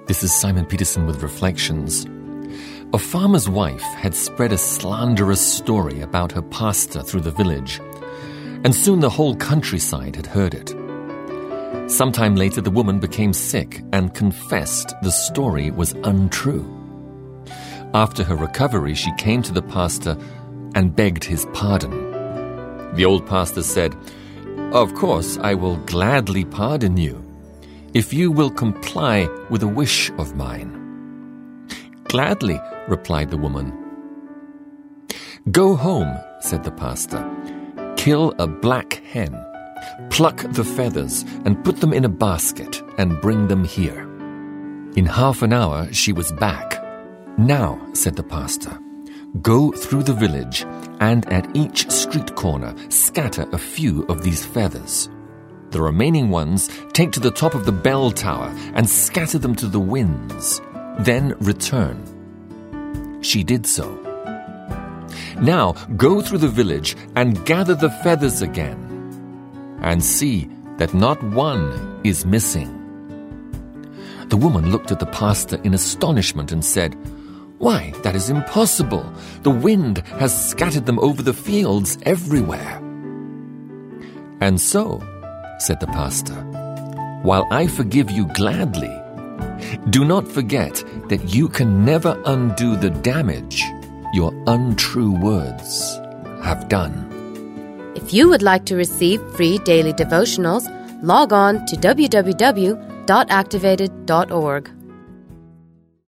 This is Simon Peterson with Reflections. A farmer's wife had spread a slanderous story about her pastor through the village, and soon the whole countryside had heard it. Sometime later, the woman became sick and confessed the story was untrue. After her recovery, she came to the pastor and begged his pardon. The old pastor said, "Of course, I will gladly pardon you, if you will comply with a wish of mine." "Gladly," replied the woman. "Go home," said the pastor. "Kill a black hen, pluck the feathers, and put them in a basket, and bring them here." In half an hour, she was back. "Now," said the pastor, "go through the village, and at each street corner scatter a few of these feathers. The remaining ones take to the top of the bell tower and scatter them to the winds. Then return." She did so. "Now go through the village and gather the feathers again, and see that not one is missing." The woman looked at the pastor in astonishment and said, "Why, that is impossible. The wind has scattered them over the fields everywhere." "And so," said the pastor, "while I forgive you gladly, do not forget that you can never undo the damage your untrue words have done." If you would like to receive free daily devotionals, log on to www.activated.org.